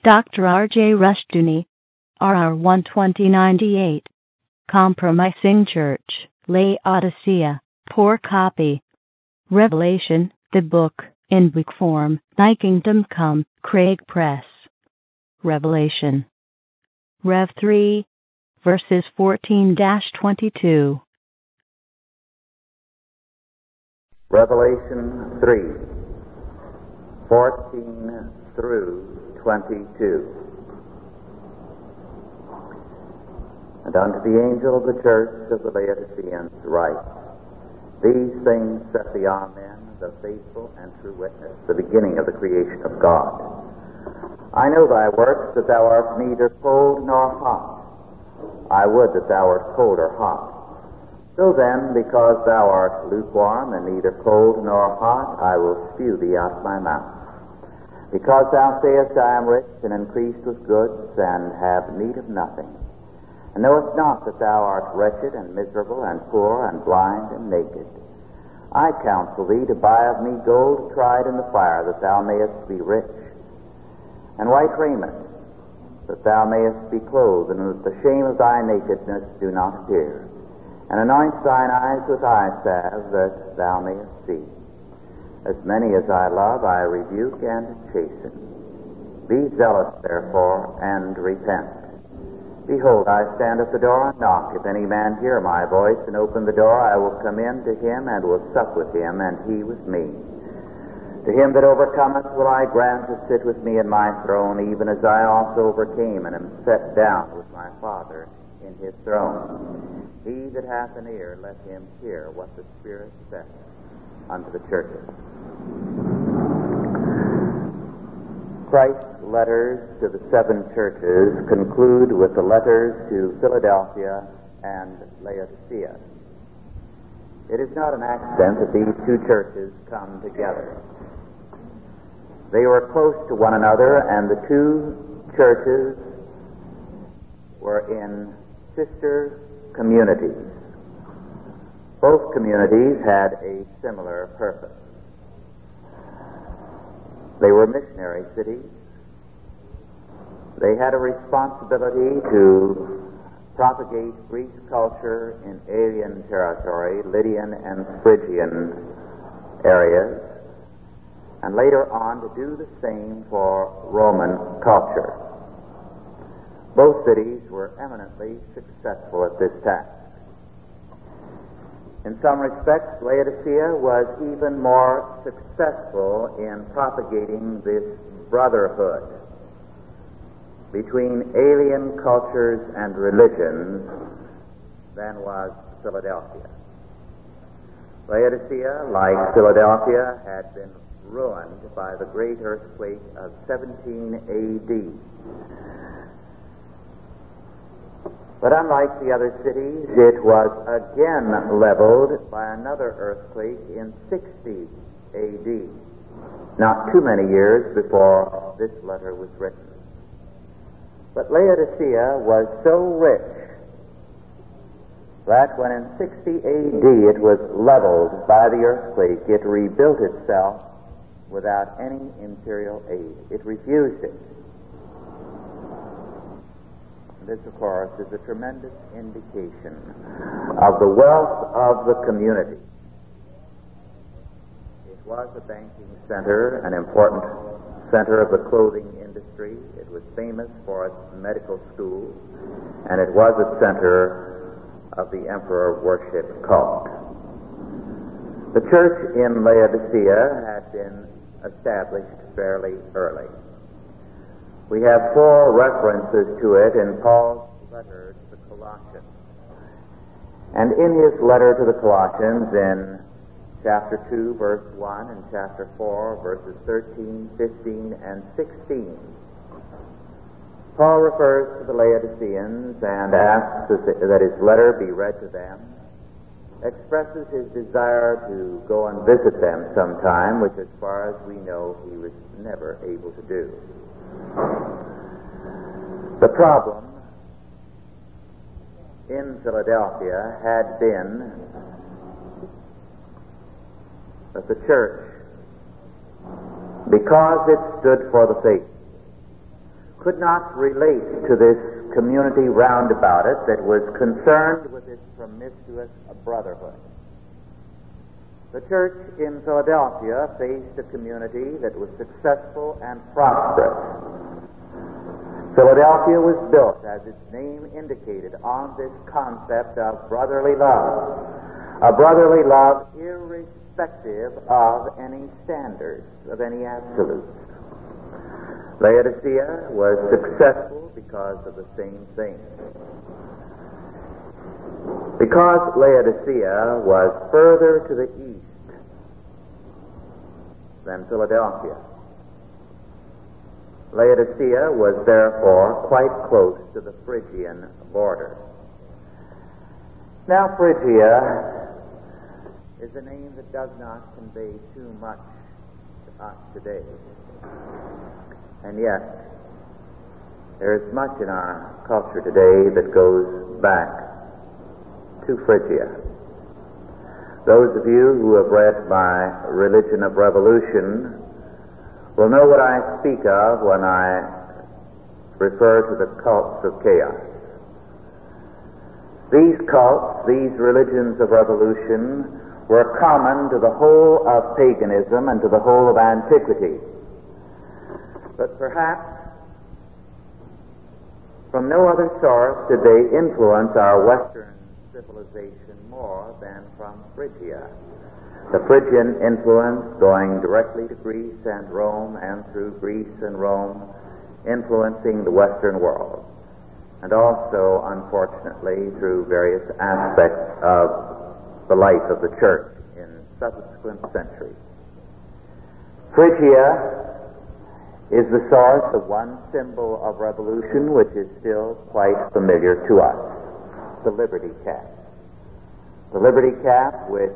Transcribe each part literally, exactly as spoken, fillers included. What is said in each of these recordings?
Doctor R J Rushdoony, R R one twenty ninety-eight. Compromising Church, Laodicea, poor copy. Revelation, the book, in book form, Thy Kingdom Come, Craig Press. Revelation. Rev three, verses fourteen to twenty-two. Revelation three, fourteen through twenty-two. And unto the angel of the church of the Laodiceans write, These things saith the Amen, the faithful and true witness, the beginning of the creation of God. I know thy works, that thou art neither cold nor hot. I would that thou wert cold or hot. So then, because thou art lukewarm, and neither cold nor hot, I will spew thee out of my mouth. Because thou sayest, I am rich, and increased with goods, and have need of nothing, and knowest not that thou art wretched, and miserable, and poor, and blind, and naked. I counsel thee to buy of me gold tried in the fire, that thou mayest be rich, and white raiment, that thou mayest be clothed, and that the shame of thy nakedness do not appear. And anoint thine eyes with eye salve, that thou mayest see. As many as I love, I rebuke and chasten. Be zealous, therefore, and repent. Behold, I stand at the door and knock. If any man hear my voice and open the door, I will come in to him and will sup with him, and he with me. To him that overcometh will I grant to sit with me in my throne, even as I also overcame and am set down with my Father in his throne. He that hath an ear, let him hear what the Spirit saith unto the churches. Christ's letters to the seven churches conclude with the letters to Philadelphia and Laodicea. It is not an accident that these two churches come together. They were close to one another, and the two churches were in sister communities. Both communities had a similar purpose. They were missionary cities. They had a responsibility to propagate Greek culture in alien territory, Lydian and Phrygian areas, and later on to do the same for Roman culture. Both cities were eminently successful at this task. In some respects, Laodicea was even more successful in propagating this brotherhood between alien cultures and religions than was Philadelphia. Laodicea, like Philadelphia, had been ruined by the great earthquake of seventeen A D. But unlike the other cities, it was again leveled by another earthquake in sixty A D, not too many years before this letter was written. But Laodicea was so rich that when in sixty A D it was leveled by the earthquake, it rebuilt itself without any imperial aid. It refused it. This, of course, is a tremendous indication of the wealth of the community. It was a banking center, an important center of the clothing industry. It was famous for its medical school, and it was a center of the emperor worship cult. The church in Laodicea had been established fairly early. We have four references to it in Paul's letter to the Colossians. And in his letter to the Colossians, in chapter two, verse one, and chapter four, verses thirteen, fifteen, and sixteen, Paul refers to the Laodiceans and asks that his letter be read to them, expresses his desire to go and visit them sometime, which as far as we know he was never able to do. The problem in Philadelphia had been that the church, because it stood for the faith, could not relate to this community round about it that was concerned with its promiscuous brotherhood. The church in Philadelphia faced a community that was successful and prosperous. Philadelphia was built, as its name indicated, on this concept of brotherly love. A brotherly love irrespective of any standards, of any absolutes. Laodicea was successful because of the same thing. Because Laodicea was further to the east than Philadelphia, Laodicea was therefore quite close to the Phrygian border. Now, Phrygia is a name that does not convey too much to us today. And yet, there is much in our culture today that goes back to Phrygia. Those of you who have read my Religion of Revolution will know what I speak of when I refer to the cults of chaos. These cults, these religions of revolution, were common to the whole of paganism and to the whole of antiquity. But perhaps from no other source did they influence our Western civilization more than from Phrygia. The Phrygian influence going directly to Greece and Rome, and through Greece and Rome influencing the Western world, and also, unfortunately, through various aspects of the life of the church in subsequent centuries. Phrygia is the source of one symbol of revolution which is still quite familiar to us, the Liberty Cap. The Liberty Cap, which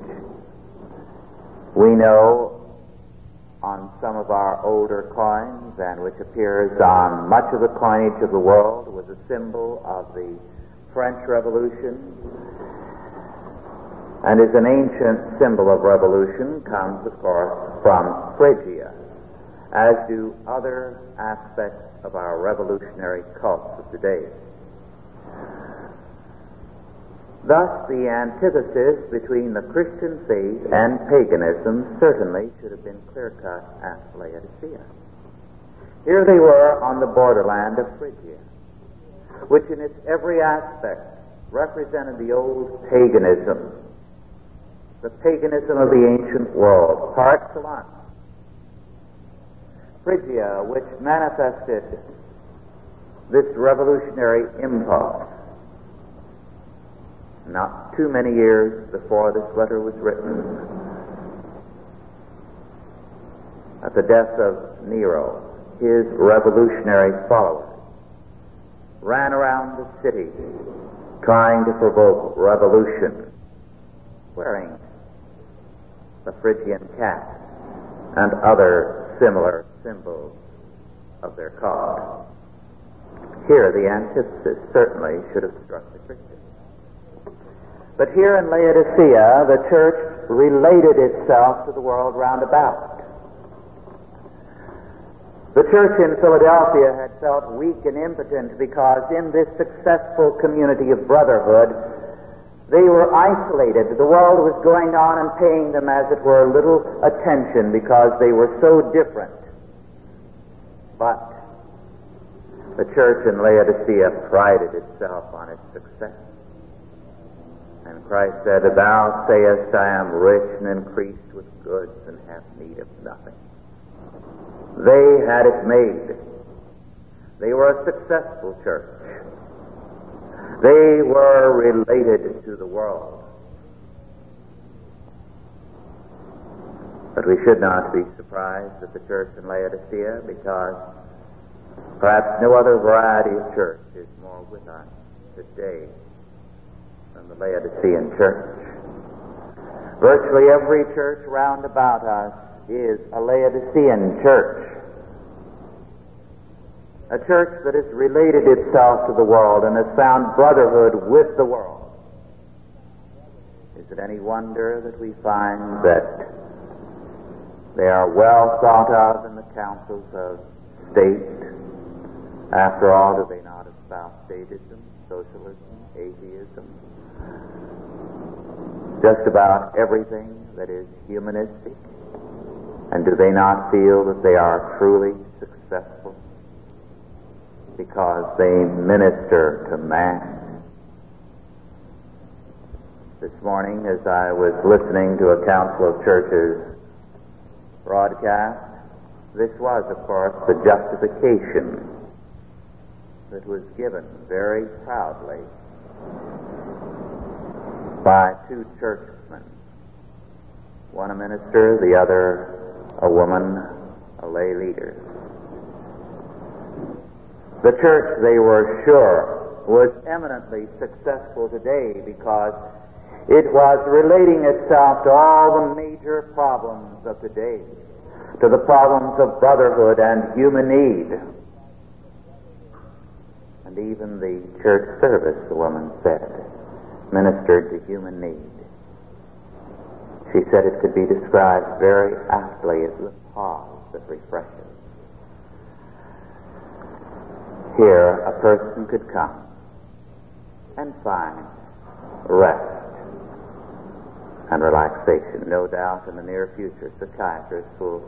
we know on some of our older coins and which appears on much of the coinage of the world, was a symbol of the French Revolution and is an ancient symbol of revolution, comes, of course, from Phrygia, as do other aspects of our revolutionary cults of today. Thus, the antithesis between the Christian faith and paganism certainly should have been clear-cut at Laodicea. Here they were on the borderland of Phrygia, which in its every aspect represented the old paganism, the paganism of the ancient world, par excellence. Phrygia, which manifested this revolutionary impulse not too many years before this letter was written, at the death of Nero, his revolutionary followers ran around the city trying to provoke revolution, wearing the Phrygian cap and other similar symbols of their cause. Here the antithesis certainly should have struck the Christians. But here in Laodicea, the church related itself to the world round about. The church in Philadelphia had felt weak and impotent because in this successful community of brotherhood, they were isolated. The world was going on and paying them, as it were, little attention because they were so different. But the church in Laodicea prided itself on its success. And Christ said, "Thou sayest, I am rich and increased with goods and have need of nothing." They had it made. They were a successful church. They were related to the world. But we should not be surprised at the church in Laodicea, because perhaps no other variety of church is more with us today than the Laodicean church. Virtually every church round about us is a Laodicean church. A church that has related itself to the world and has found brotherhood with the world. Is it any wonder that we find that they are well thought of in the councils of state, After all, do they not espouse statism, socialism, atheism, just about everything that is humanistic? And do they not feel that they are truly successful because they minister to man? This morning, as I was listening to a Council of Churches broadcast, this was, of course, the justification that was given very proudly by two churchmen, one a minister, the other a woman, a lay leader. The church, they were sure, was eminently successful today because it was relating itself to all the major problems of today, to the problems of brotherhood and human need. And even the church service, the woman said, ministered to human need. She said it could be described very aptly as the pause that refreshes. Here a person could come and find rest and relaxation. No doubt in the near future psychiatrists will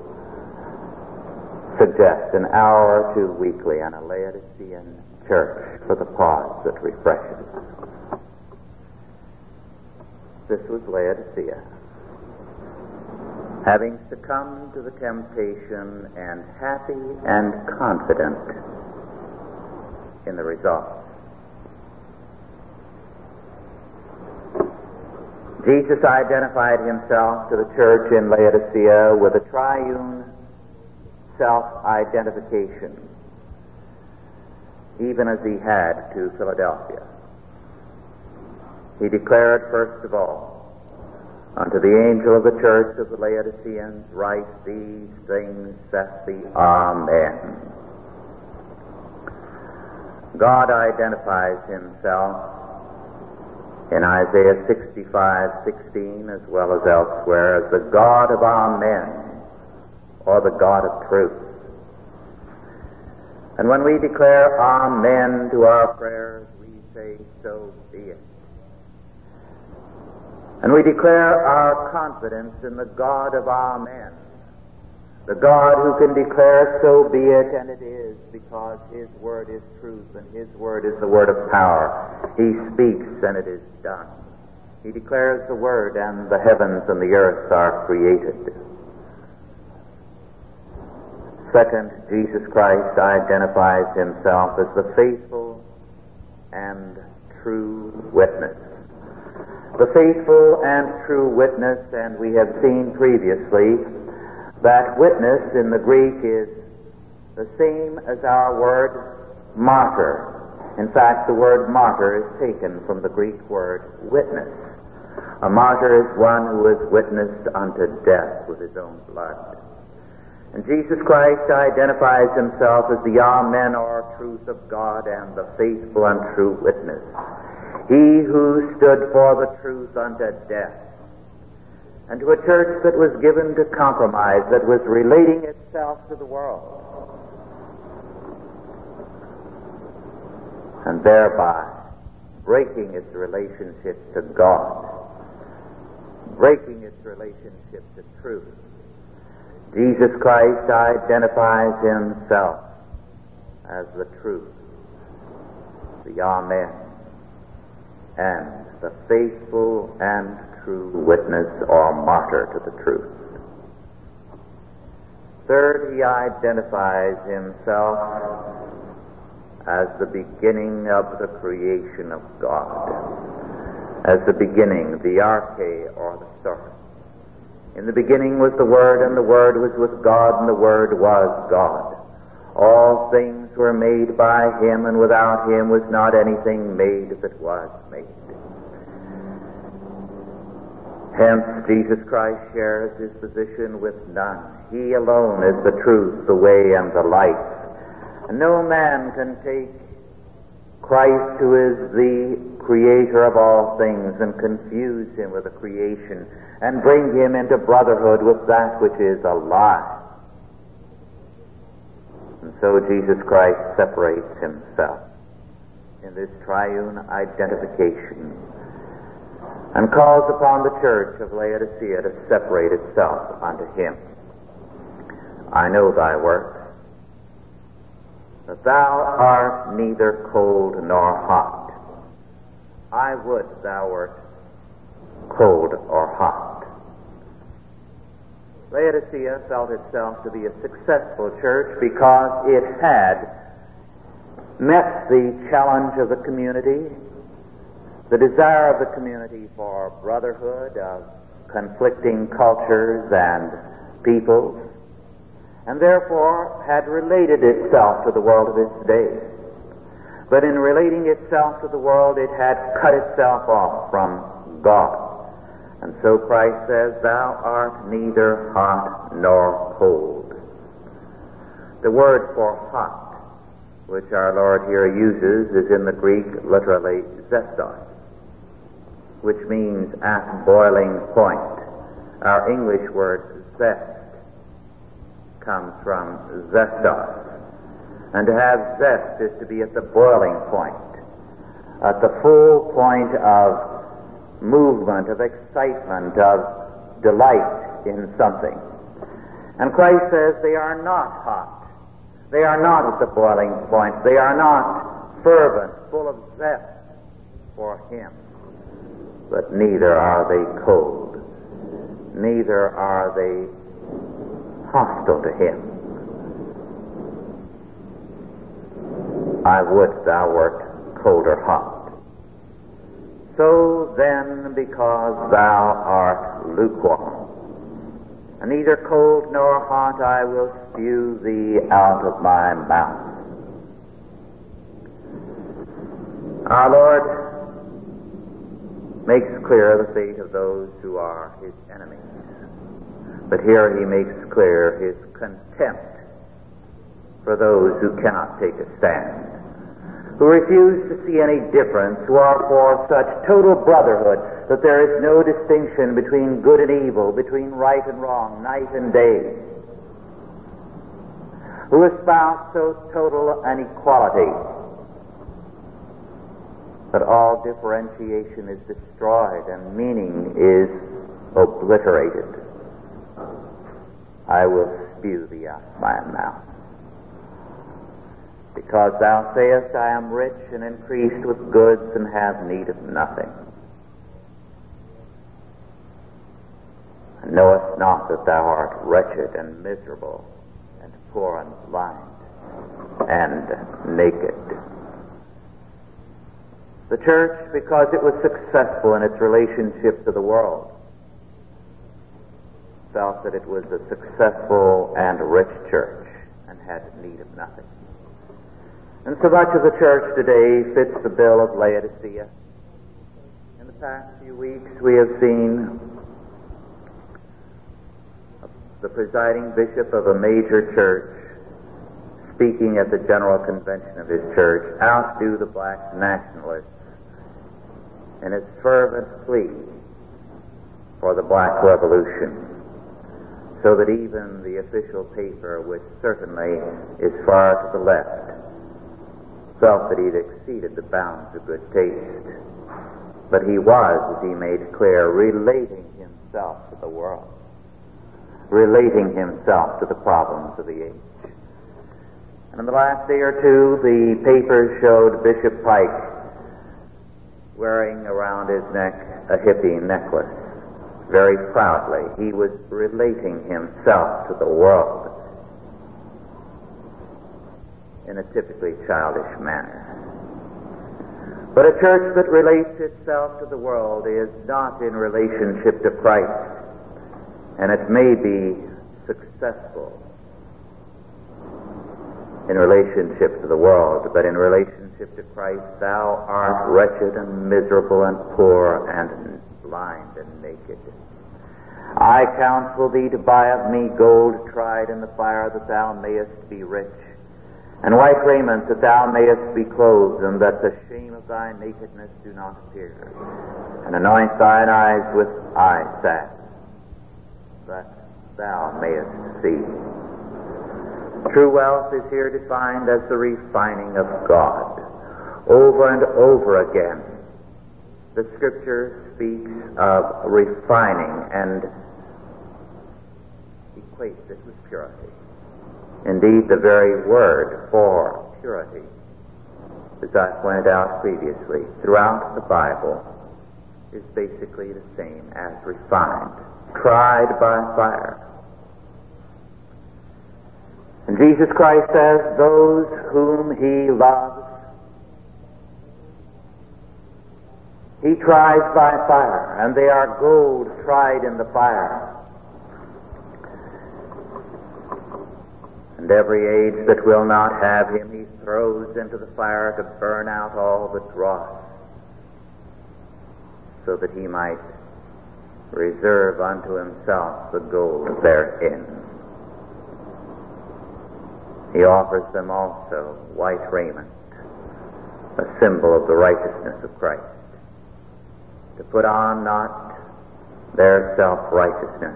suggest an hour or two weekly on a Laodicean church for the pause that refreshes. This was Laodicea, having succumbed to the temptation and happy and confident in the results. Jesus identified himself to the church in Laodicea with a triune self-identification, even as he had to Philadelphia. He declared, first of all, unto the angel of the church of the Laodiceans, write, these things saith the Amen. God identifies himself in Isaiah sixty-five sixteen as well as elsewhere as the God of Amen, or the God of truth. And when we declare Amen to our prayers, we say, so be it. And we declare our confidence in the God of Amen, the God who can declare so be it, and it is, because his word is truth and his word is the word of power. He speaks and it is done. He declares the word and the heavens and the earth are created. Second, Jesus Christ identifies himself as the faithful and true witness. The faithful and true witness, and we have seen previously that witness in the Greek is the same as our word martyr. In fact, the word martyr is taken from the Greek word witness. A martyr is one who has witnessed unto death with his own blood. And Jesus Christ identifies himself as the Amen, or truth of God, and the faithful and true witness. He who stood for the truth unto death, and to a church that was given to compromise, that was relating itself to the world, and thereby breaking its relationship to God, breaking its relationship to truth. Jesus Christ identifies himself as the truth, the Amen, and the faithful and true witness or martyr to the truth. Third, he identifies himself as the beginning of the creation of God, as the beginning, the arche, or the source. In the beginning was the Word, and the Word was with God, and the Word was God. All things were made by him, and without him was not anything made that was made. Hence, Jesus Christ shares his position with none. He alone is the truth, the way, and the life. And no man can take Christ, who is the creator of all things, and confuse him with the creation, and bring him into brotherhood with that which is a lie. And so Jesus Christ separates himself in this triune identification and calls upon the church of Laodicea to separate itself unto him. I know thy works, that thou art neither cold nor hot. I would thou wert cold or hot. Laodicea felt itself to be a successful church because it had met the challenge of the community, the desire of the community for brotherhood of conflicting cultures and peoples, and therefore had related itself to the world of its day. But in relating itself to the world, it had cut itself off from God. And so Christ says, thou art neither hot nor cold. The word for hot, which our Lord here uses, is in the Greek literally zestos, which means at boiling point. Our English word zest comes from zestos. And to have zest is to be at the boiling point, at the full point of movement, of excitement, of delight in something. And Christ says they are not hot. They are not at the boiling point. They are not fervent, full of zest for him. But neither are they cold. Neither are they hostile to him. I would thou wert cold or hot. So then, because thou art lukewarm, and neither cold nor hot, I will spew thee out of my mouth. Our Lord makes clear the fate of those who are his enemies. But here he makes clear his contempt for those who cannot take a stand, who refuse to see any difference, who are for such total brotherhood that there is no distinction between good and evil, between right and wrong, night and day, who espouse so total an equality that all differentiation is destroyed and meaning is obliterated. I will spew thee out of my mouth. Because thou sayest, I am rich and increased with goods and have need of nothing, and knowest not that thou art wretched and miserable and poor and blind and naked. The church, because it was successful in its relationship to the world, felt that it was a successful and rich church and had need of nothing. And so much of the church today fits the bill of Laodicea. In the past few weeks we have seen the presiding bishop of a major church speaking at the general convention of his church outdo the black nationalists in his fervent plea for the black revolution, so that even the official paper, which certainly is far to the left, felt that he'd exceeded the bounds of good taste. But he was, as he made clear, relating himself to the world, relating himself to the problems of the age. And in the last day or two, the papers showed Bishop Pike wearing around his neck a hippie necklace. Very proudly, he was relating himself to the world in a typically childish manner. But a church that relates itself to the world is not in relationship to Christ, and it may be successful in relationship to the world, but in relationship to Christ thou art wretched and miserable and poor and blind and naked. I counsel thee to buy of me gold tried in the fire, that thou mayest be rich, and white raiment, that thou mayest be clothed, and that the shame of thy nakedness do not appear. And anoint thine eyes with eye salve, that thou mayest see. True wealth is here defined as the refining of God. Over and over again, the Scripture speaks of refining and equates it with purity. Indeed, the very word for purity, as I pointed out previously, throughout the Bible, is basically the same as refined, tried by fire. And Jesus Christ says, those whom he loves, he tries by fire, and they are gold tried in the fire. And every age that will not have him, he throws into the fire to burn out all the dross, so that he might reserve unto himself the gold therein. He offers them also white raiment, a symbol of the righteousness of Christ, to put on not their self-righteousness,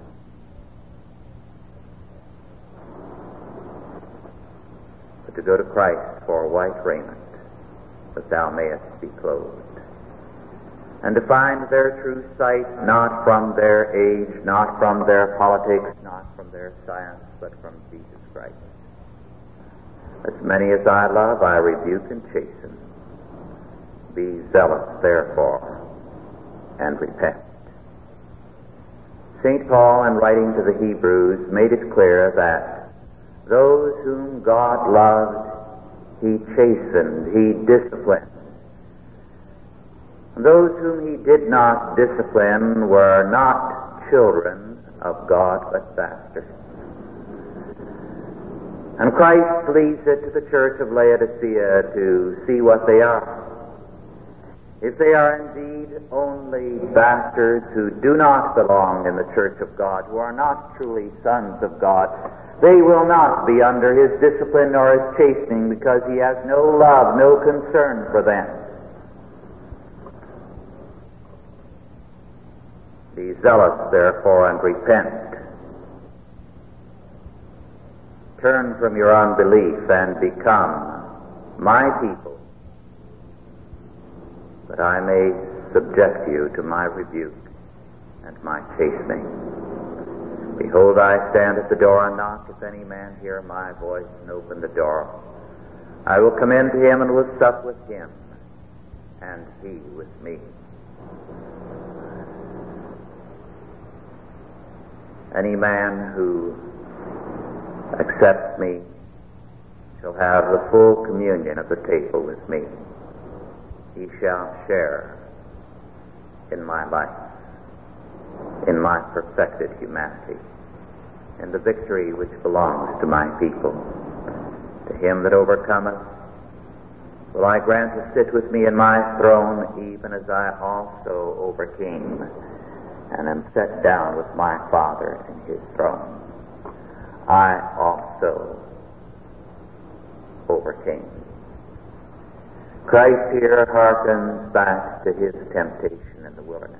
but to go to Christ for white raiment, that thou mayest be clothed, and to find their true sight not from their age, not from their politics, not from their science, but from Jesus Christ. As many as I love, I rebuke and chasten. Be zealous, therefore, and repent. Saint Paul, in writing to the Hebrews, made it clear that those whom God loved, he chastened, he disciplined. And those whom he did not discipline were not children of God, but bastards. And Christ leaves it to the church of Laodicea to see what they are. If they are indeed only bastards who do not belong in the church of God, who are not truly sons of God, they will not be under his discipline nor his chastening, because he has no love, no concern for them. Be zealous, therefore, and repent. Turn from your unbelief and become my people, that I may subject you to my rebuke and my chastening. Behold, I stand at the door and knock. If any man hear my voice and open the door, I will come in to him and will sup with him, and he with me. Any man who accepts me shall have the full communion of the table with me. He shall share in my life, in my perfected humanity, in the victory which belongs to my people. To him that overcometh will I grant to sit with me in my throne, even as I also overcame and am set down with my Father in his throne. I also overcame. Christ here hearkens back to his temptation in the wilderness,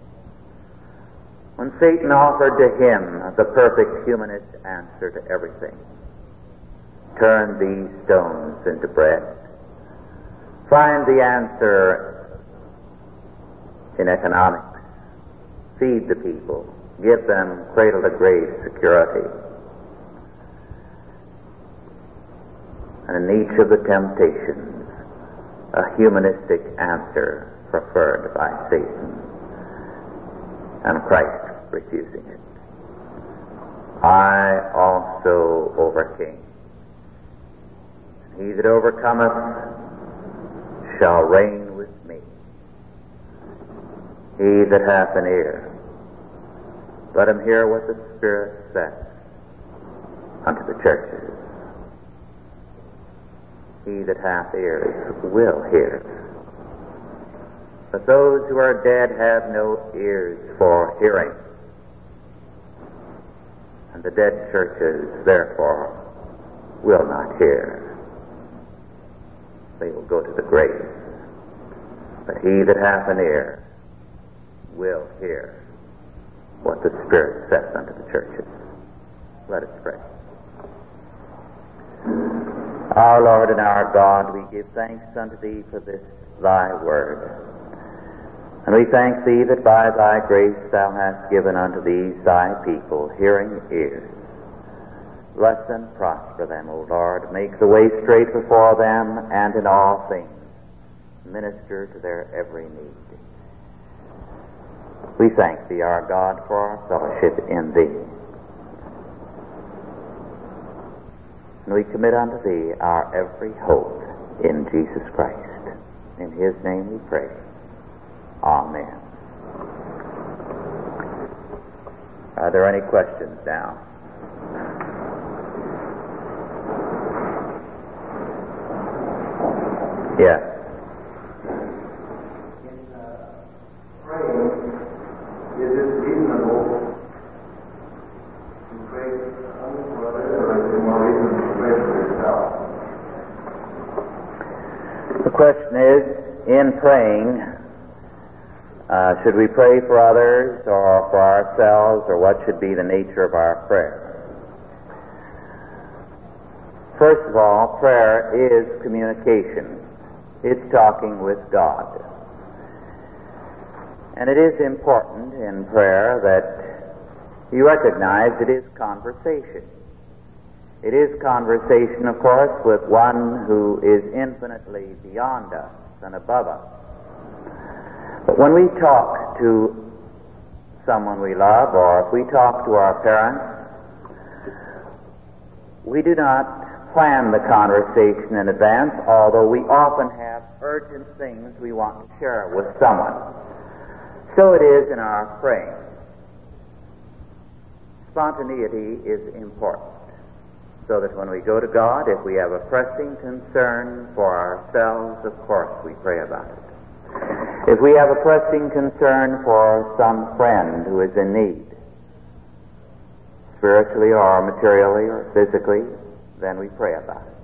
when Satan offered to him the perfect humanist answer to everything. Turn these stones into bread. Find the answer in economics. Feed the people. Give them cradle-to-grave security. And in each of the temptations, a humanistic answer preferred by Satan, and Christ refusing it. I also overcame. He that overcometh shall reign with me. He that hath an ear, let him hear what the Spirit saith unto the churches. He that hath ears will hear. But those who are dead have no ears for hearing. And the dead churches, therefore, will not hear. They will go to the grave. But he that hath an ear will hear what the Spirit saith unto the churches. Let us pray. Our Lord and our God, we give thanks unto Thee for this Thy word. And we thank Thee that by Thy grace Thou hast given unto these Thy people hearing ears. Bless and prosper them, O Lord. Make the way straight before them, and in all things minister to their every need. We thank Thee, our God, for our fellowship in Thee. And we commit unto Thee our every hope in Jesus Christ. In His name we pray. Amen. Are there any questions now? Yes. In uh, praying, is it reasonable to pray only for others, or is it more reasonable to pray for yourself? The question is, in praying, uh, should we pray for others or for ourselves, or what should be the nature of our prayer? First of all, prayer is communication. It's talking with God. And it is important in prayer that you recognize it is conversation. It is conversation, of course, with one who is infinitely beyond us and above us. But when we talk to someone we love, or if we talk to our parents, we do not plan the conversation in advance, although we often have urgent things we want to share with someone. So it is in our praying. Spontaneity is important, so that when we go to God, if we have a pressing concern for ourselves, of course we pray about it. If we have a pressing concern for some friend who is in need, spiritually or materially or physically, then we pray about it.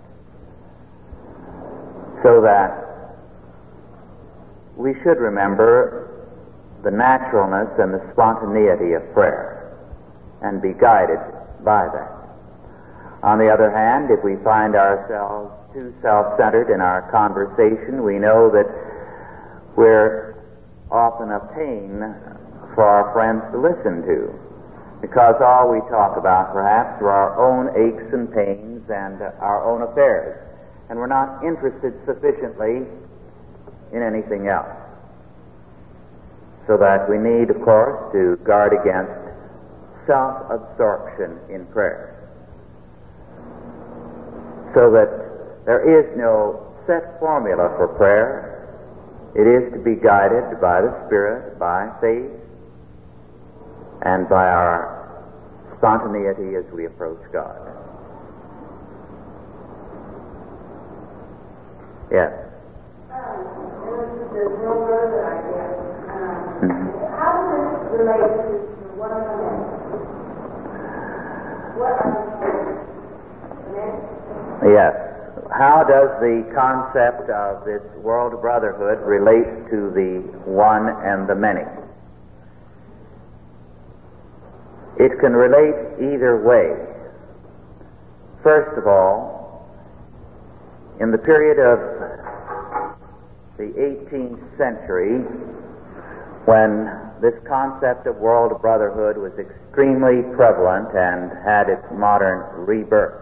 So that we should remember the naturalness and the spontaneity of prayer and be guided by that. On the other hand, if we find ourselves too self-centered in our conversation, we know that we're often a pain for our friends to listen to, because all we talk about perhaps are our own aches and pains and our own affairs, and we're not interested sufficiently in anything else. So that we need, of course, to guard against self-absorption in prayer, so that there is no set formula for prayer. It is to be guided by the Spirit, by faith, and by our spontaneity as we approach God. Yes? Um, there's no further, I guess. Um, mm-hmm. How does this relate to one of the men? What are the men? Yes. How does the concept of this world brotherhood relate to the one and the many? It can relate either way. First of all, in the period of the eighteenth century, when this concept of world brotherhood was extremely prevalent and had its modern rebirth,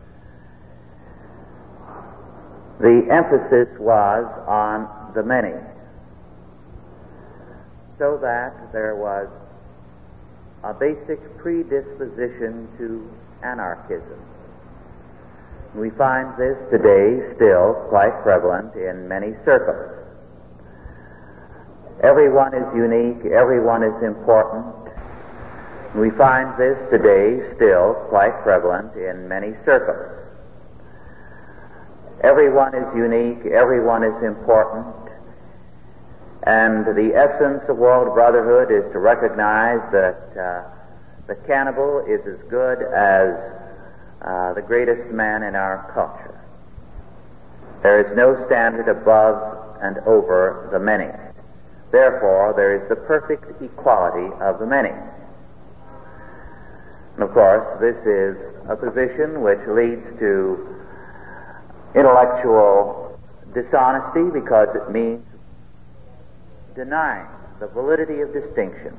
the emphasis was on the many, so that there was a basic predisposition to anarchism. We find this today still quite prevalent in many circles. Everyone is unique, everyone is important. We find this today still quite prevalent in many circles. Everyone is unique, everyone is important, and the essence of world brotherhood is to recognize that uh, the cannibal is as good as uh, the greatest man in our culture. There is no standard above and over the many. Therefore, there is the perfect equality of the many. And of course, this is a position which leads to intellectual dishonesty because it means denying the validity of distinctions.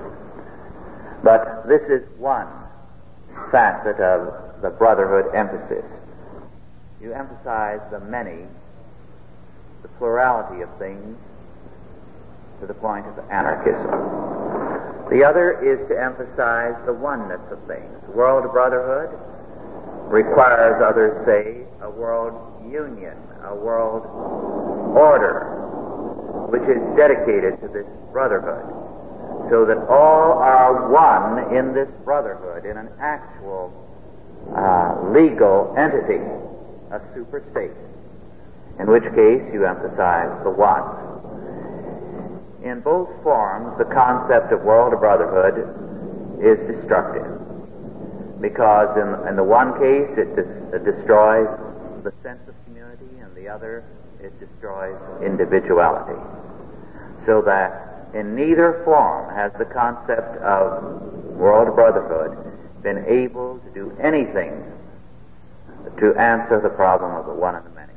But this is one facet of the brotherhood emphasis. You emphasize the many, the plurality of things, to the point of anarchism. The other is to emphasize the oneness of things. World brotherhood requires, others say, a world union, a world order, which is dedicated to this brotherhood, so that all are one in this brotherhood, in an actual uh, legal entity, a super state, in which case you emphasize the one. In both forms, the concept of world brotherhood is destructive, because in, in the one case it, dis- it destroys the sense of community, and the other it destroys individuality. So that in neither form has the concept of world brotherhood been able to do anything to answer the problem of the one and the many.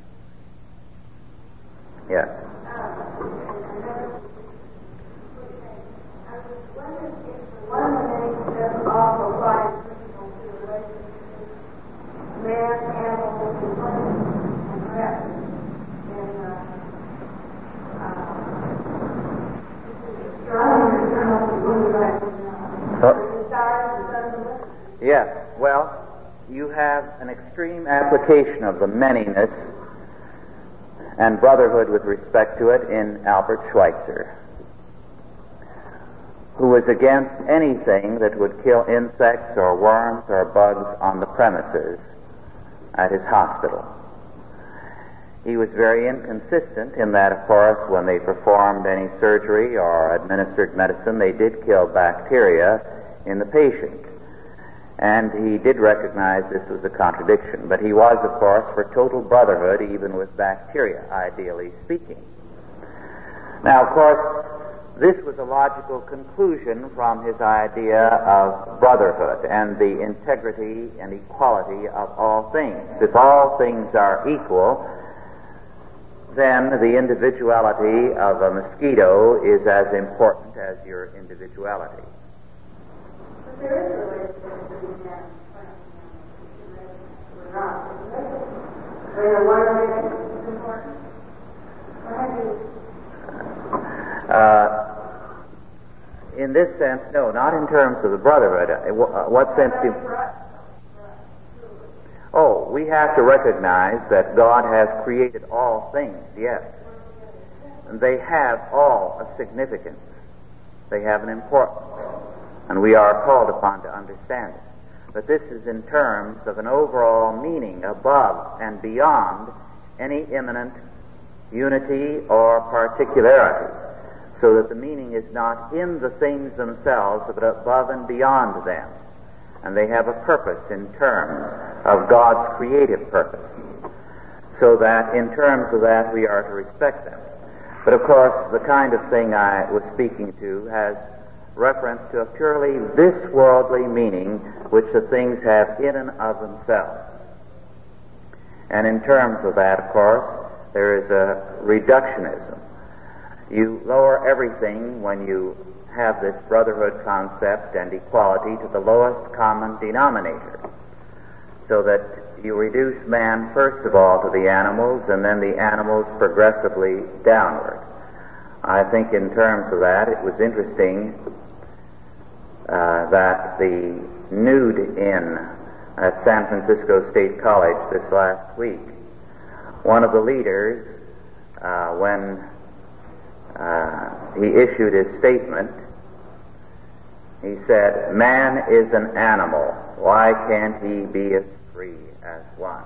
Yes? Yes, well, you have an extreme application of the manyness and brotherhood with respect to it in Albert Schweitzer, who was against anything that would kill insects or worms or bugs on the premises at his hospital. He was very inconsistent in that, of course, when they performed any surgery or administered medicine, they did kill bacteria in the patient. And he did recognize this was a contradiction. But he was, of course, for total brotherhood, even with bacteria, ideally speaking. Now, of course, this was a logical conclusion from his idea of brotherhood and the integrity and equality of all things. If all things are equal, then the individuality of a mosquito is as important as your individuality. But there is a relationship between man and plant or not, isn't there? I mean, one relationship is important. Or have you... Uh, in this sense, no, not in terms of the brotherhood. Uh, what sense do you... Oh, we have to recognize that God has created all things, yes. And they have all a significance. They have an importance. And we are called upon to understand it. But this is in terms of an overall meaning above and beyond any immanent unity or particularity, so that the meaning is not in the things themselves, but above and beyond them. And they have a purpose in terms of God's creative purpose, so that in terms of that we are to respect them. But of course, the kind of thing I was speaking to has reference to a purely this-worldly meaning which the things have in and of themselves. And in terms of that, of course, there is a reductionism. You lower everything when you have this brotherhood concept and equality to the lowest common denominator, so that you reduce man first of all to the animals and then the animals progressively downward. I think in terms of that it was interesting uh, that the nude inn at San Francisco State College this last week, one of the leaders, uh, when uh, he issued his statement, he said, "Man is an animal. Why can't he be as free as one?"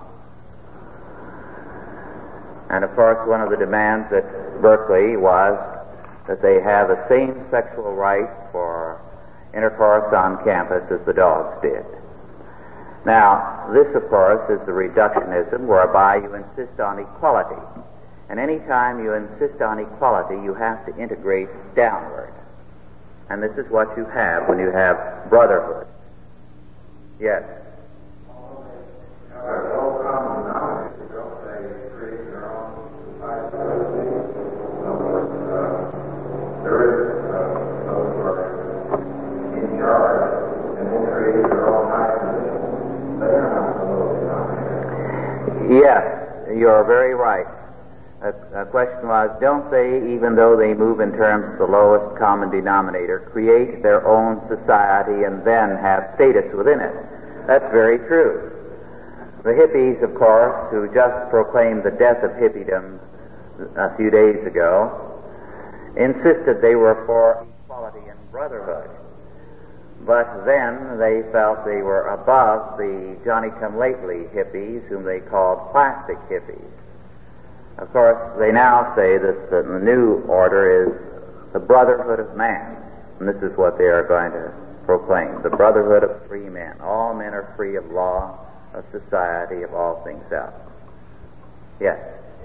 And of course, one of the demands at Berkeley was that they have the same sexual rights for intercourse on campus as the dogs did. Now, this, of course, is the reductionism whereby you insist on equality. And any time you insist on equality, you have to integrate downward. And this is what you have when you have brotherhood. Yes? No common denominator, don't they? A, a question was, don't they, even though they move in terms of the lowest common denominator, create their own society and then have status within it? That's very true. The hippies, of course, who just proclaimed the death of hippiedom a few days ago, insisted they were for equality and brotherhood. But then they felt they were above the Johnny-come-lately hippies, whom they called plastic hippies. Of course, they now say that the, the new order is the brotherhood of man. And this is what they are going to proclaim, the brotherhood of free men. All men are free of law, of society, of all things else. Yes?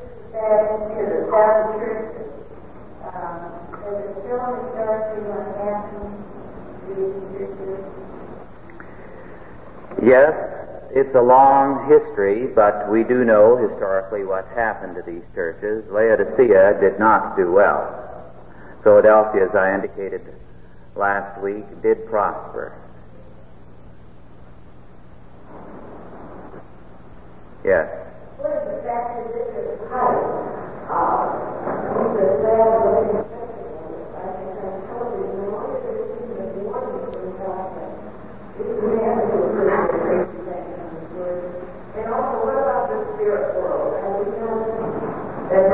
Yes, it's a long history, but we do know historically what happened to these churches. Laodicea did not do well. Philadelphia, as I indicated last week, did prosper. Yes. What is the fact that this is high? Uh, the land of and also, what about the spirit world? Have we known that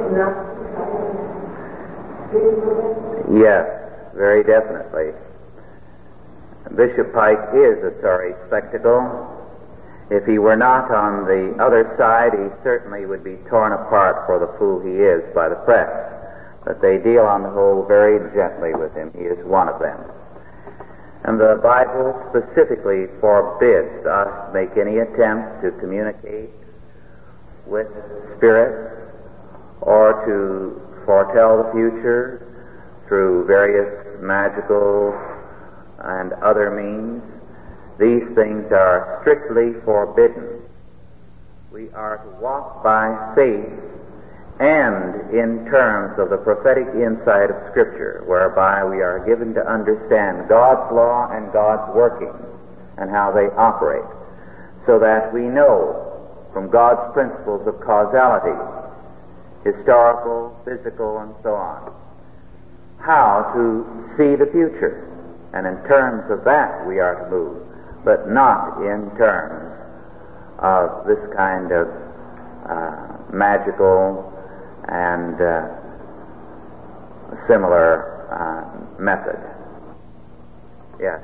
knowledge is not? Yes, very definitely. Bishop Pike is a sorry spectacle. If he were not on the other side, he certainly would be torn apart for the fool he is by the press. But they deal on the whole very gently with him. He is one of them. And the Bible specifically forbids us to make any attempt to communicate with spirits or to foretell the future through various magical and other means. These things are strictly forbidden. We are to walk by faith and in terms of the prophetic insight of Scripture, whereby we are given to understand God's law and God's workings and how they operate, so that we know from God's principles of causality, historical, physical, and so on, how to see the future. And in terms of that we are to move, but not in terms of this kind of uh, magical and uh, similar uh, method. Yes.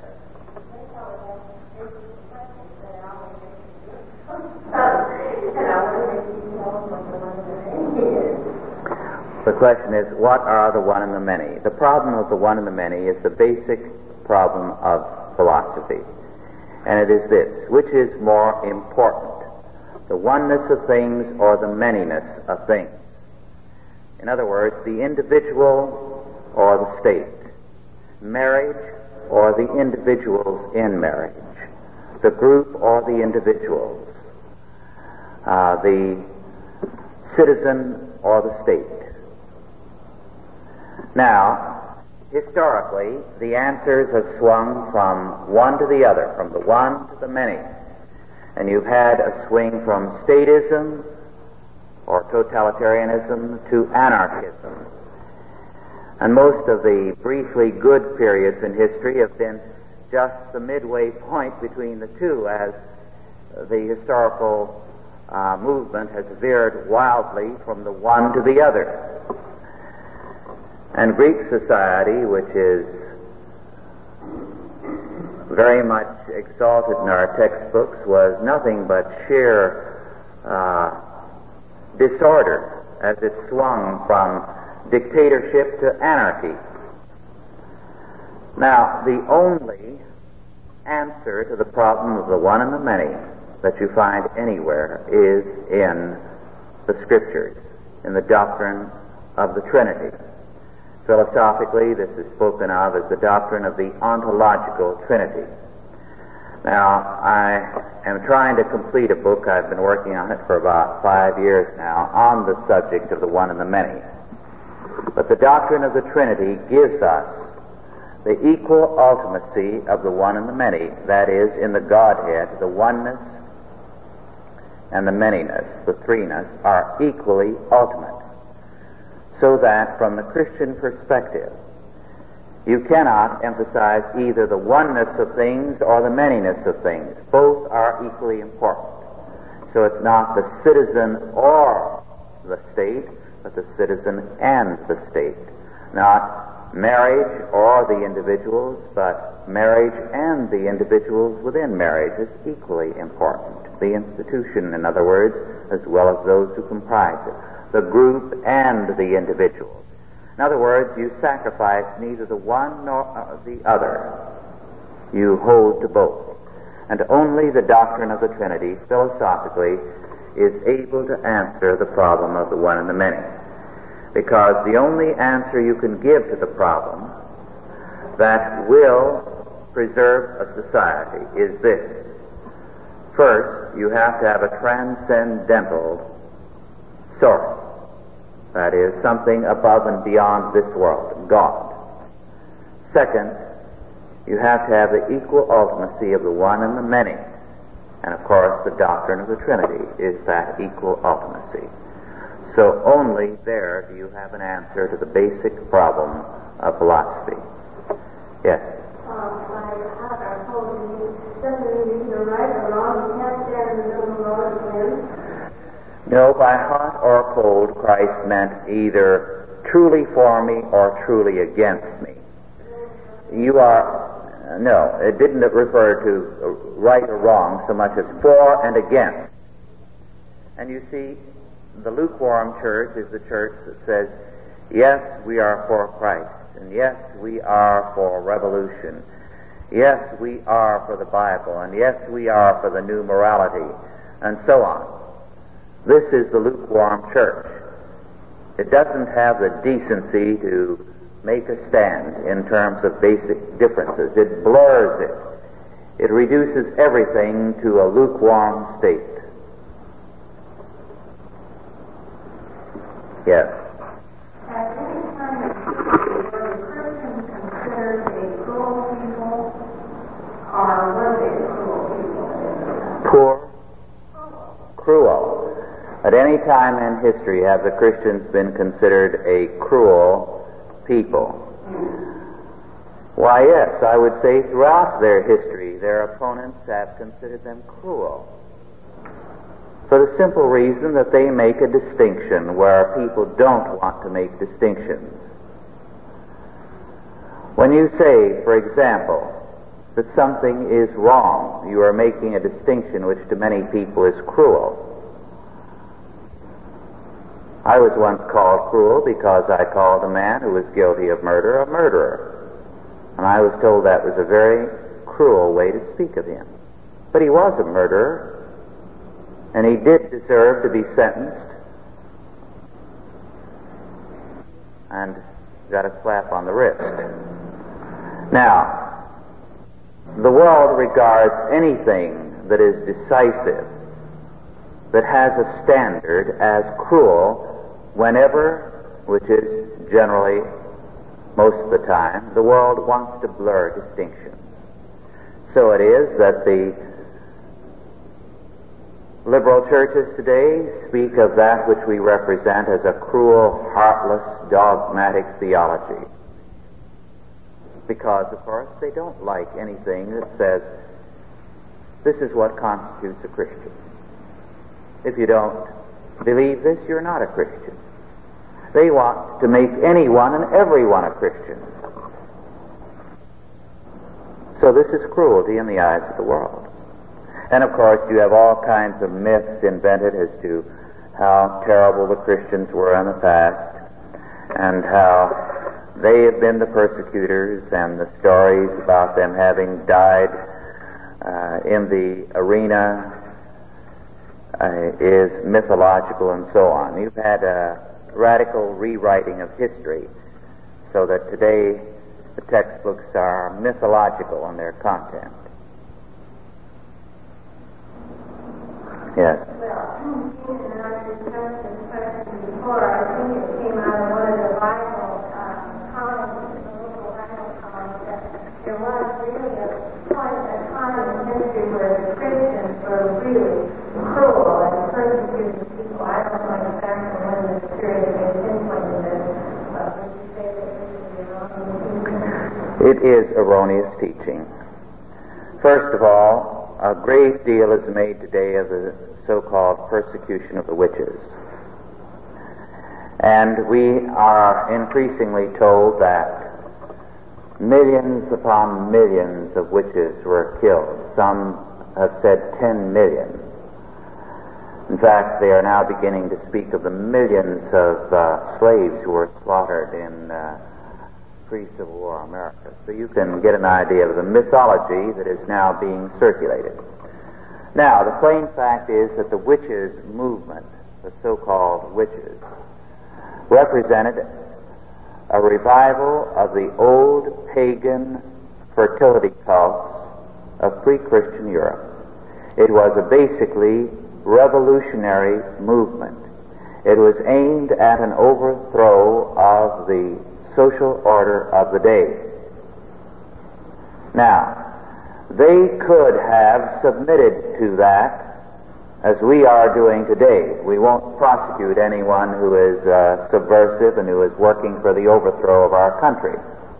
The question is, what are the one and the many? The problem of the one and the many is the basic problem of philosophy. And it is this: which is more important, the oneness of things or the manyness of things? In other words, the individual or the state, marriage or the individuals in marriage, the group or the individuals, uh, the citizen or the state. Now, historically, the answers have swung from one to the other, from the one to the many. And you've had a swing from statism or totalitarianism to anarchism. And most of the briefly good periods in history have been just the midway point between the two, as the historical uh, movement has veered wildly from the one to the other. And Greek society, which is very much exalted in our textbooks, was nothing but sheer uh, disorder as it swung from dictatorship to anarchy. Now, the only answer to the problem of the one and the many that you find anywhere is in the Scriptures, in the doctrine of the Trinity. Philosophically, this is spoken of as the doctrine of the ontological Trinity. Now, I am trying to complete a book, I've been working on it for about five years now, on the subject of the one and the many. But the doctrine of the Trinity gives us the equal ultimacy of the one and the many, that is, in the Godhead, the oneness and the manyness, the threeness, are equally ultimate. So that from the Christian perspective, you cannot emphasize either the oneness of things or the manyness of things. Both are equally important. So it's not the citizen or the state, but the citizen and the state. Not marriage or the individuals, but marriage and the individuals within marriage is equally important. The institution, in other words, as well as those who comprise it. The group and the individuals. In other words, you sacrifice neither the one nor the other. You hold to both. And only the doctrine of the Trinity, philosophically, is able to answer the problem of the one and the many. Because the only answer you can give to the problem that will preserve a society is this. First, you have to have a transcendental source. That is, something above and beyond this world, God. Second, you have to have the equal ultimacy of the one and the many. And of course, the doctrine of the Trinity is that equal ultimacy. So only there do you have an answer to the basic problem of philosophy. Yes? Uh, by heart or cold, you doesn't mean either right or wrong. You can't stand in the middle of the road and win. No, by hot or cold, Christ meant either truly for me or truly against me. You are, no, it didn't refer to right or wrong so much as for and against. And you see, the lukewarm church is the church that says, yes, we are for Christ, and yes, we are for revolution, yes, we are for the Bible, and yes, we are for the new morality, and so on. This is the lukewarm church. It doesn't have the decency to make a stand in terms of basic differences. It blurs it. It reduces everything to a lukewarm state. Yes? At any time in history, were the Christians considered a cruel people, or were they cruel people? Poor, cruel. At any time in history have the Christians been considered a cruel people? Why, yes, I would say throughout their history, their opponents have considered them cruel. For the simple reason that they make a distinction where people don't want to make distinctions. When you say, for example, that something is wrong, you are making a distinction which to many people is cruel. I was once called cruel because I called a man who was guilty of murder a murderer. And I was told that was a very cruel way to speak of him. But he was a murderer, and he did deserve to be sentenced and got a slap on the wrist. Now, the world regards anything that is decisive, that has a standard, as cruel whenever, which is generally most of the time, the world wants to blur distinctions. So it is that the liberal churches today speak of that which we represent as a cruel, heartless, dogmatic theology. Because, of course, they don't like anything that says, this is what constitutes a Christian. If you don't believe this, you're not a Christian. They want to make anyone and everyone a Christian. So this is cruelty in the eyes of the world. And of course, you have all kinds of myths invented as to how terrible the Christians were in the past, and how they have been the persecutors, and the stories about them having died uh, in the arena uh, is mythological, and so on. You've had a radical rewriting of history, so that today the textbooks are mythological in their content. Yes? Well, in our discussion before, I think it came out of one of the Bible uh, columns, the local Bible columns, that there was really a point, a time in history where the Christians were really cruel and persecuting people. I don't know exactly when this period they pinpointed this. It is erroneous teaching. First of all, a great deal is made today of the so-called persecution of the witches. And we are increasingly told that millions upon millions of witches were killed. Some have said ten million. In fact, they are now beginning to speak of the millions of uh, slaves who were slaughtered in uh, pre-Civil War America. So you can get an idea of the mythology that is now being circulated. Now, the plain fact is that the witches movement, the so-called witches, represented a revival of the old pagan fertility cults of pre-Christian Europe. It was a basically revolutionary movement. It was aimed at an overthrow of the social order of the day. Now, they could have submitted to that as we are doing today. We won't prosecute anyone who is uh, subversive and who is working for the overthrow of our country.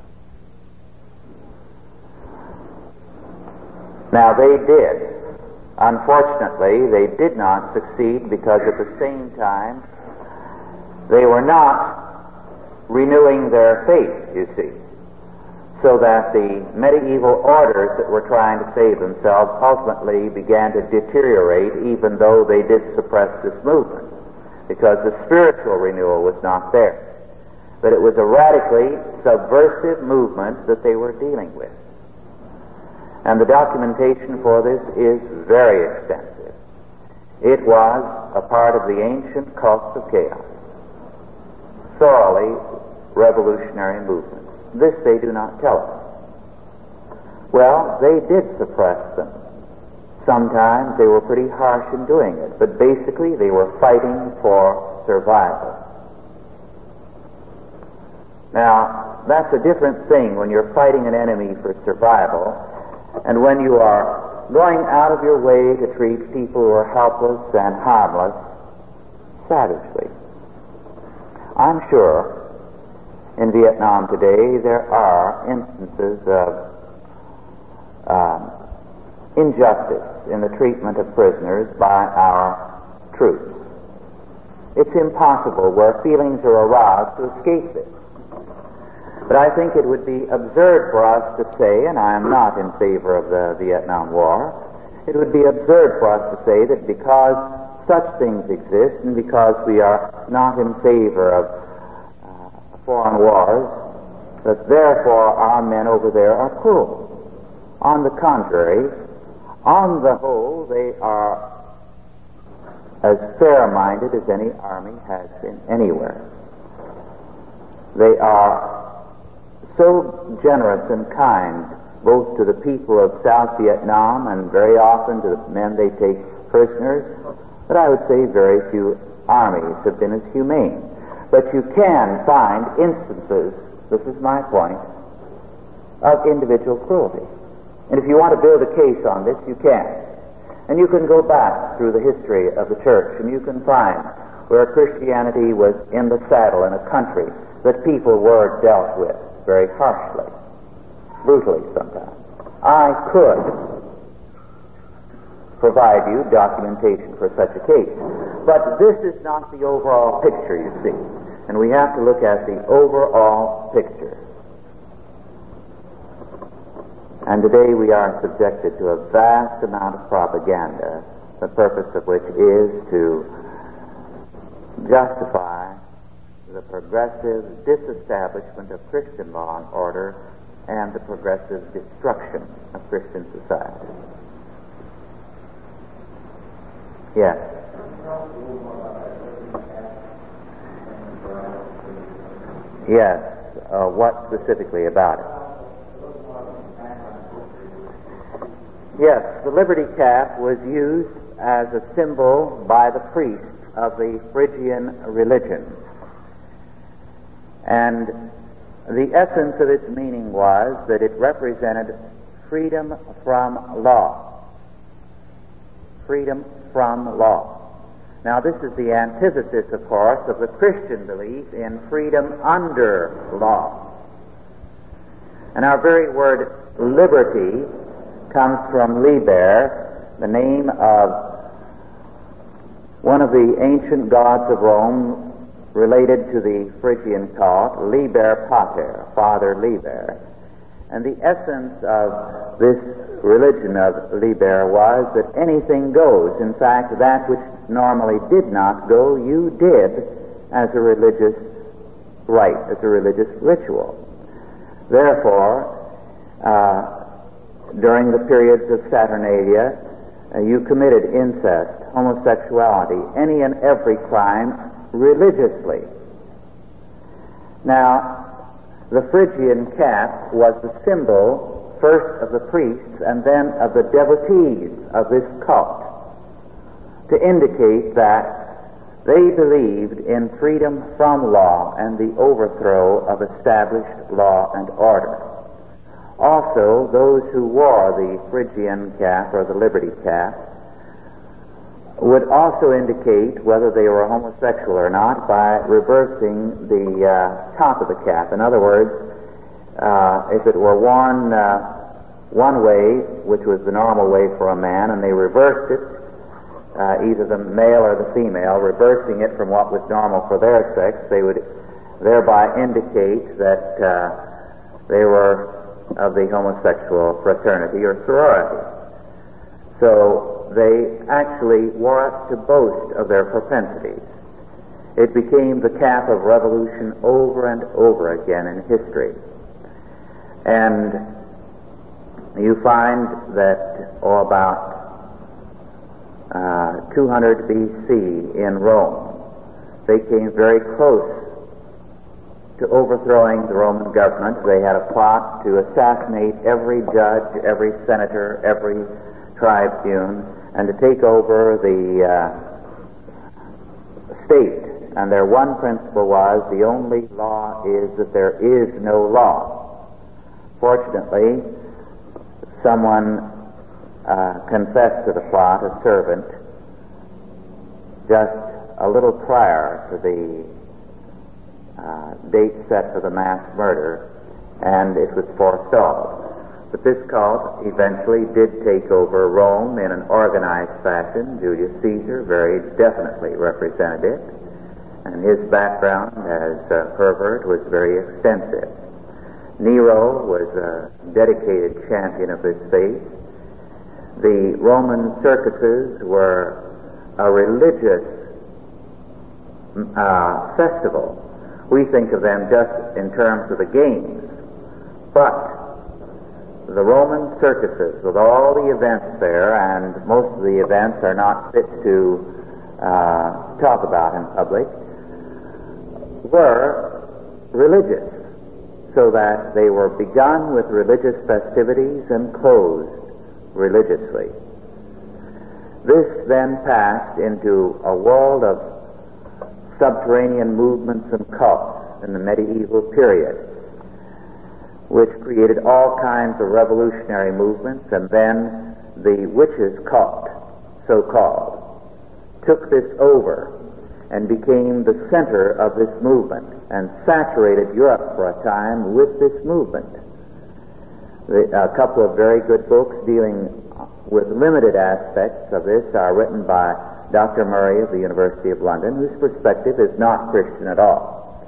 Now, they did. Unfortunately, they did not succeed because at the same time they were not renewing their faith, you see, so that the medieval orders that were trying to save themselves ultimately began to deteriorate, even though they did suppress this movement, because the spiritual renewal was not there. But it was a radically subversive movement that they were dealing with. And the documentation for this is very extensive. It was a part of the ancient cults of chaos, thoroughly revolutionary movements. This they do not tell us. Well, they did suppress them. Sometimes they were pretty harsh in doing it, but basically they were fighting for survival. Now, that's a different thing when you're fighting an enemy for survival and when you are going out of your way to treat people who are helpless and harmless savagely. I'm sure in Vietnam today there are instances of um, injustice in the treatment of prisoners by our troops. It's impossible where feelings are aroused to escape this. But I think it would be absurd for us to say, and I am not in favor of the Vietnam War, it would be absurd for us to say that because such things exist and because we are not in favor of uh, foreign wars, that therefore our men over there are cruel. On the contrary, on the whole, they are as fair-minded as any army has been anywhere. They are so generous and kind, both to the people of South Vietnam and very often to the men they take prisoners, that I would say very few armies have been as humane. But you can find instances, this is my point, of individual cruelty. And if you want to build a case on this, you can. And you can go back through the history of the church, and you can find where Christianity was in the saddle in a country that people were dealt with very harshly, brutally sometimes. I could provide you documentation for such a case. But this is not the overall picture, you see. And we have to look at the overall picture. And today we are subjected to a vast amount of propaganda, the purpose of which is to justify the progressive disestablishment of Christian law and order and the progressive destruction of Christian society. Yes. Yes. Uh, what specifically about it? Yes, the liberty cap was used as a symbol by the priests of the Phrygian religion. And the essence of its meaning was that it represented freedom from law. Freedom from law. Now, this is the antithesis, of course, of the Christian belief in freedom under law. And our very word liberty comes from liber, the name of one of the ancient gods of Rome related to the Phrygian cult, Liber Pater, Father Liber. And the essence of this religion of Liber was that anything goes. In fact, that which normally did not go, you did as a religious rite, as a religious ritual. Therefore, uh, during the periods of Saturnalia, uh, you committed incest, homosexuality, any and every crime religiously. Now, the Phrygian calf was the symbol first of the priests and then of the devotees of this cult, to indicate that they believed in freedom from law and the overthrow of established law and order. Also, those who wore the Phrygian calf or the liberty calf would also indicate whether they were homosexual or not by reversing the uh, top of the cap. In other words, uh, if it were worn uh, one way, which was the normal way for a man, and they reversed it, uh, either the male or the female, reversing it from what was normal for their sex, they would thereby indicate that uh, they were of the homosexual fraternity or sorority. So they actually wore it to boast of their propensities. It became the cap of revolution over and over again in history. And you find that, oh, about uh, two hundred B C in Rome, they came very close to overthrowing the Roman government. They had a plot to assassinate every judge, every senator, every tribune, and to take over the uh, state. And their one principle was, the only law is that there is no law. Fortunately, someone uh, confessed to the plot, a servant, just a little prior to the uh, date set for the mass murder, and it was forestalled. But this cult eventually did take over Rome in an organized fashion. Julius Caesar very definitely represented it, and his background as a pervert was very extensive. Nero was a dedicated champion of this faith. The Roman circuses were a religious uh, festival. We think of them just in terms of the games, but the Roman circuses, with all the events there, and most of the events are not fit to uh, talk about in public, were religious, so that they were begun with religious festivities and closed religiously. This then passed into a world of subterranean movements and cults in the medieval period, which created all kinds of revolutionary movements, and then the witches' cult, so-called, took this over and became the center of this movement and saturated Europe for a time with this movement. The, a couple of very good books dealing with limited aspects of this are written by Doctor Murray of the University of London, whose perspective is not Christian at all.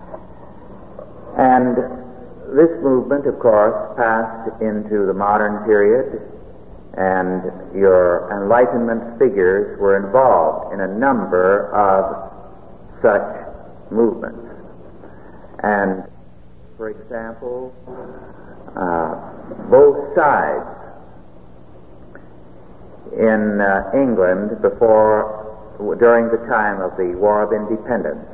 And this movement, of course, passed into the modern period, and your Enlightenment figures were involved in a number of such movements. And, for example, uh, both sides in uh, England before, during the time of the War of Independence,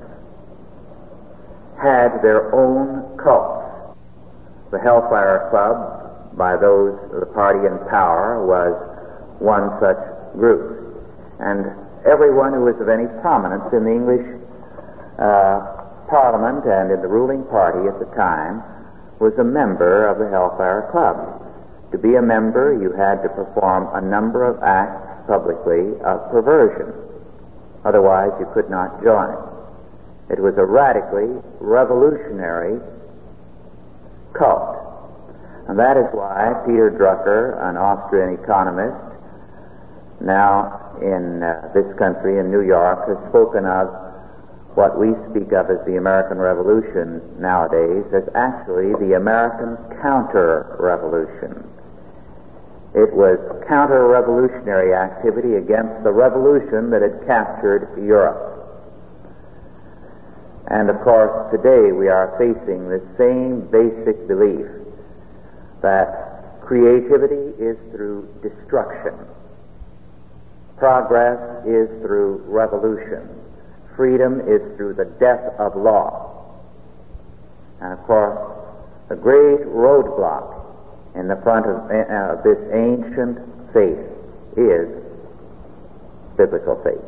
had their own cults. The Hellfire Club, by those of the party in power, was one such group. And everyone who was of any prominence in the English uh, Parliament and in the ruling party at the time was a member of the Hellfire Club. To be a member, you had to perform a number of acts publicly of perversion. Otherwise, you could not join. It was a radically revolutionary cult. And that is why Peter Drucker, an Austrian economist, now in uh, this country, in New York, has spoken of what we speak of as the American Revolution nowadays as actually the American counter-revolution. It was counter-revolutionary activity against the revolution that had captured Europe. And of course, today we are facing the same basic belief that creativity is through destruction. Progress is through revolution. Freedom is through the death of law. And of course, the great roadblock in the front of uh, this ancient faith is biblical faith.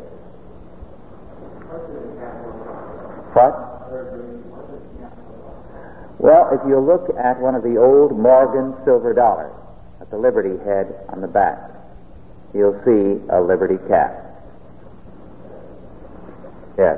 What? Well, if you look at one of the old Morgan silver dollars at the Liberty head on the back, you'll see a Liberty cap. Yes.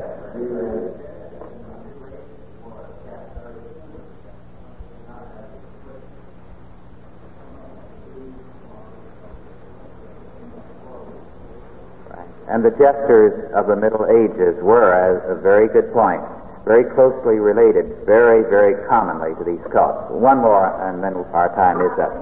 Right. And the jesters of the Middle Ages were a, a very good point. Very closely related, very, very commonly to these cults. One more, and then our time is up.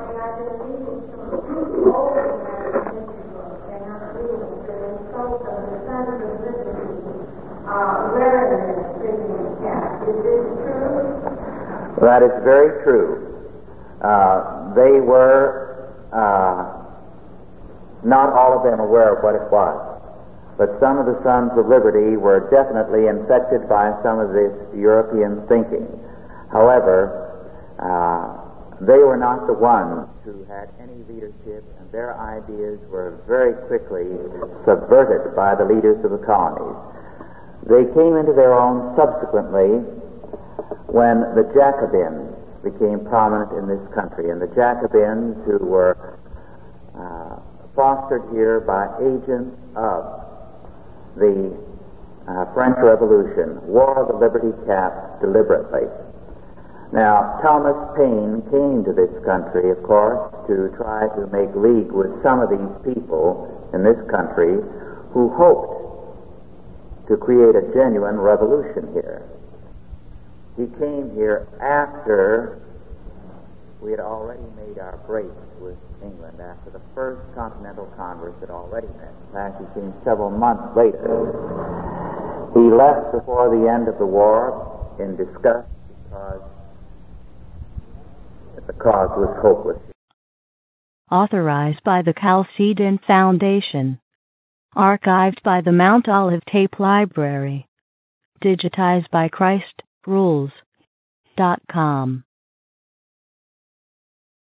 That is very true. Uh, they were uh, not all of them aware of what it was. But some of the Sons of Liberty were definitely infected by some of this European thinking. However, uh, they were not the ones who had any leadership, and their ideas were very quickly subverted by the leaders of the colonies. They came into their own subsequently when the Jacobins became prominent in this country, and the Jacobins who were uh, fostered here by agents of the uh, French Revolution, wore the Liberty cap deliberately. Now, Thomas Paine came to this country, of course, to try to make league with some of these people in this country who hoped to create a genuine revolution here. He came here after we had already made our break with England, after the first Continental Congress had already met. In fact, he came several months later. He left before the end of the war in disgust because the cause was hopeless. Authorized by the Chalcedon Foundation. Archived by the Mount Olive Tape Library. Digitized by Christ Rules dot com.